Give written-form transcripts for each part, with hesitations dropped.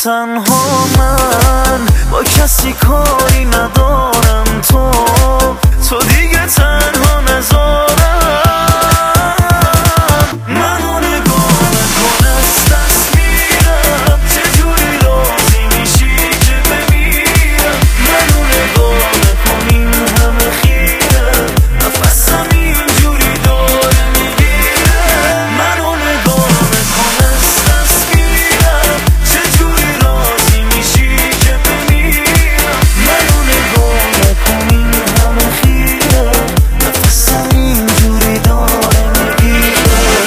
تنها من با کسی کاری ندارم، تو دیگه تنها نذارم. منو نگاه نکن از دست میرم، چجوری راضی میشی که بمیرم. منو نگاه نکن این همه خیره، نفسم اینجوری داره میگیره. منو نگاه نکن از دست میرم، چجوری راضی میشی که بمیرم. منو نگاه نکن این همه خیره، نفسم اینجوری داره میگیره.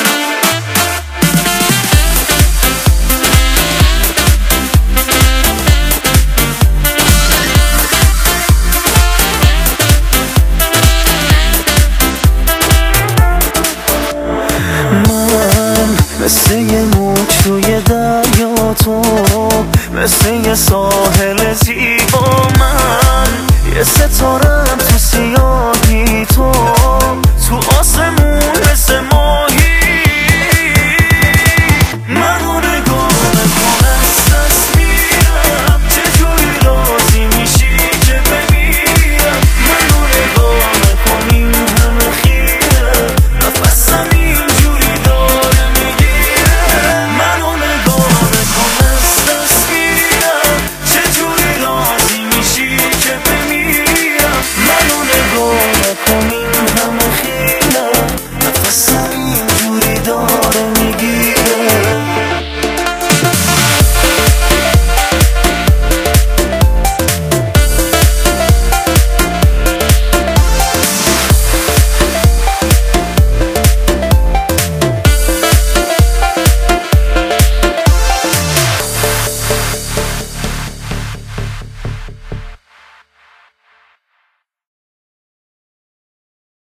من مثل یه موج توی دریا، تو مثل یه ساحل زیبا. من یه ستاره